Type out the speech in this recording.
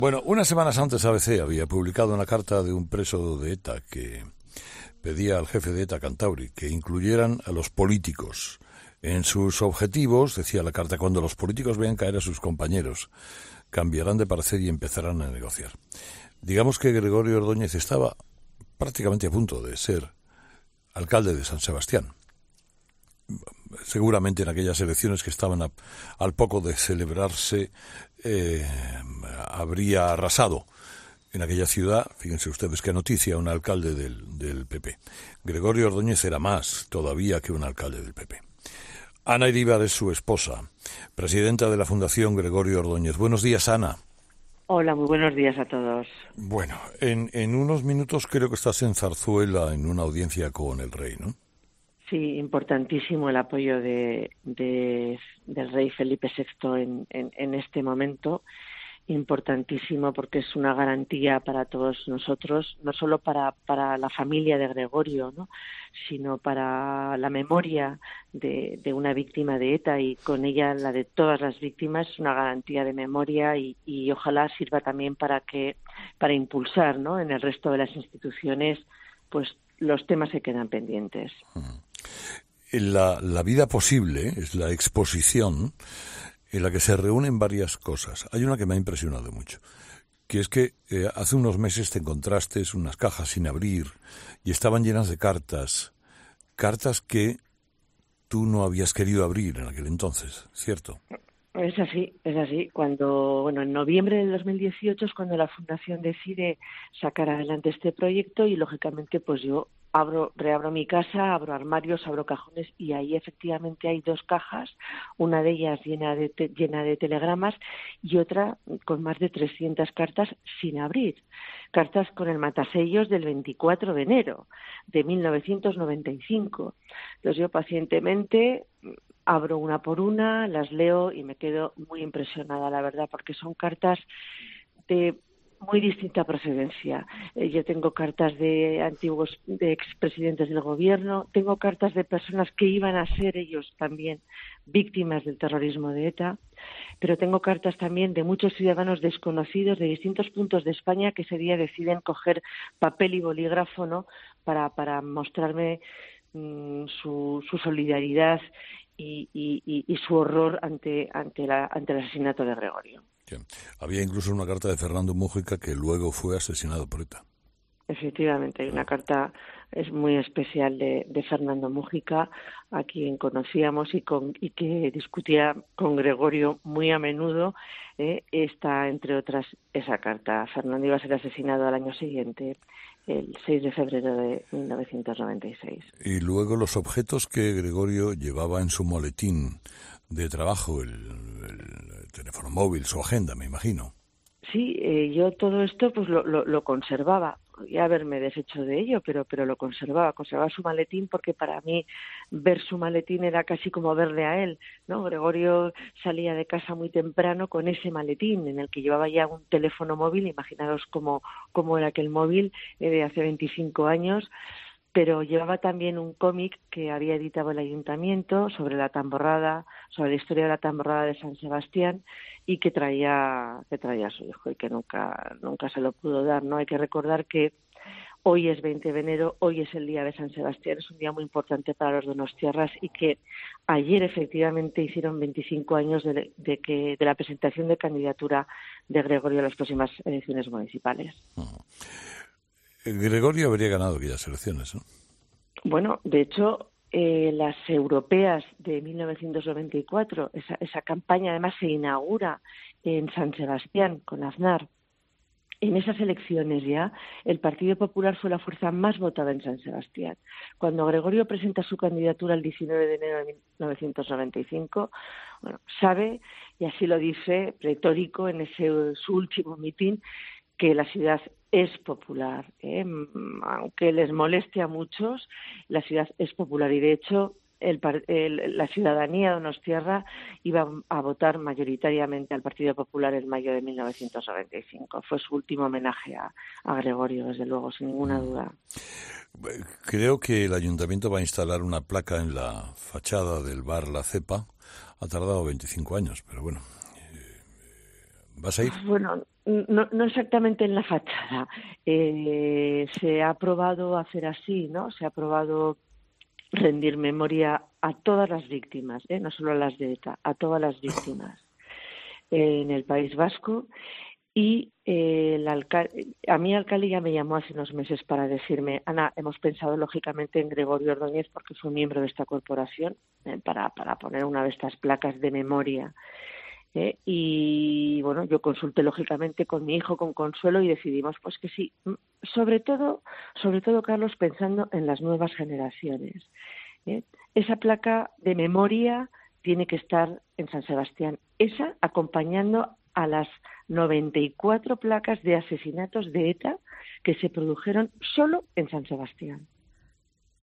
Bueno, unas semanas antes ABC había publicado una carta de un preso de ETA que pedía al jefe de ETA, Kantauri, que incluyeran a los políticos en sus objetivos. Decía la carta: cuando los políticos vean caer a sus compañeros, cambiarán de parecer y empezarán a negociar. Digamos que Gregorio Ordóñez estaba prácticamente a punto de ser alcalde de San Sebastián. Seguramente en aquellas elecciones que estaban al poco de celebrarse, habría arrasado en aquella ciudad. Fíjense ustedes qué noticia, un alcalde del PP. Gregorio Ordóñez era más todavía que un alcalde del PP. Ana Iríbar es su esposa, presidenta de la Fundación Gregorio Ordóñez. Buenos días, Ana. Hola, muy buenos días a todos. Bueno, en unos minutos creo que estás en Zarzuela en una audiencia con el rey, ¿no? Sí, importantísimo el apoyo del rey Felipe VI en este momento. Importantísimo porque es una garantía para todos nosotros, no solo para la familia de Gregorio, ¿no?, sino para la memoria de una víctima de ETA y con ella la de todas las víctimas. Es una garantía de memoria y ojalá sirva también para impulsar, ¿no?, en el resto de las instituciones, pues los temas que quedan pendientes. La vida posible es la exposición en la que se reúnen varias cosas. Hay una que me ha impresionado mucho, que es que hace unos meses te encontraste unas cajas sin abrir y estaban llenas de cartas que tú no habías querido abrir en aquel entonces, ¿cierto? Es así. En noviembre del 2018 es cuando la Fundación decide sacar adelante este proyecto y, lógicamente, pues yo reabro mi casa, abro armarios, abro cajones y ahí efectivamente hay dos cajas, una de ellas llena de telegramas y otra con más de 300 cartas sin abrir. Cartas con el matasellos del 24 de enero de 1995. Entonces yo pacientemente abro una por una, las leo y me quedo muy impresionada, la verdad, porque son cartas de muy distinta procedencia. Yo tengo cartas de expresidentes del gobierno, tengo cartas de personas que iban a ser ellos también víctimas del terrorismo de ETA, pero tengo cartas también de muchos ciudadanos desconocidos de distintos puntos de España que ese día deciden coger papel y bolígrafo, ¿no?, para mostrarme su solidaridad y su horror ante el asesinato de Gregorio. Sí. Había incluso una carta de Fernando Múgica que luego fue asesinado por ETA. Efectivamente, hay una carta es muy especial de Fernando Múgica, a quien conocíamos y que discutía con Gregorio muy a menudo. Está, entre otras, esa carta. Fernando iba a ser asesinado al año siguiente, el 6 de febrero de 1996. Y luego los objetos que Gregorio llevaba en su maletín de trabajo, el teléfono móvil, su agenda, me imagino. Sí, yo todo esto pues lo conservaba. Podía haberme deshecho de ello, pero lo conservaba su maletín, porque para mí ver su maletín era casi como verle a él, ¿no? Gregorio salía de casa muy temprano con ese maletín en el que llevaba ya un teléfono móvil. Imaginaros cómo era aquel móvil de hace 25 años. Pero llevaba también un cómic que había editado el ayuntamiento sobre la tamborrada, sobre la historia de la tamborrada de San Sebastián, y que traía a su hijo y que nunca se lo pudo dar, ¿no? Hay que recordar que hoy es 20 de enero, hoy es el día de San Sebastián, es un día muy importante para los donostiarras, y que ayer efectivamente hicieron 25 años de la presentación de candidatura de Gregorio a las próximas elecciones municipales. Uh-huh. Gregorio habría ganado aquellas elecciones, ¿no? Bueno, de hecho, las europeas de 1994, esa campaña además se inaugura en San Sebastián con Aznar. En esas elecciones ya el Partido Popular fue la fuerza más votada en San Sebastián. Cuando Gregorio presenta su candidatura el 19 de enero de 1995, sabe, y así lo dice retórico en su último mitin, que la ciudad es popular, aunque les moleste a muchos, la ciudad es popular, y de hecho la ciudadanía donostiarra iba a votar mayoritariamente al Partido Popular en mayo de 1995. Fue su último homenaje a Gregorio, desde luego, sin ninguna duda. Creo que el ayuntamiento va a instalar una placa en la fachada del bar La Cepa. Ha tardado 25 años, pero bueno. ¿Vas a ir? Bueno, No exactamente en la fachada. Se ha aprobado hacer así, ¿no? Se ha aprobado rendir memoria a todas las víctimas, no solo a las de ETA, a todas las víctimas en el País Vasco. Y a mi alcalde ya me llamó hace unos meses para decirme: Ana, hemos pensado lógicamente en Gregorio Ordóñez porque fue miembro de esta corporación, para poner una de estas placas de memoria. Y bueno, yo consulté lógicamente con mi hijo, con Consuelo, y decidimos pues que sí, sobre todo Carlos, pensando en las nuevas generaciones. Esa placa de memoria tiene que estar en San Sebastián, esa acompañando a las 94 placas de asesinatos de ETA que se produjeron solo en San Sebastián.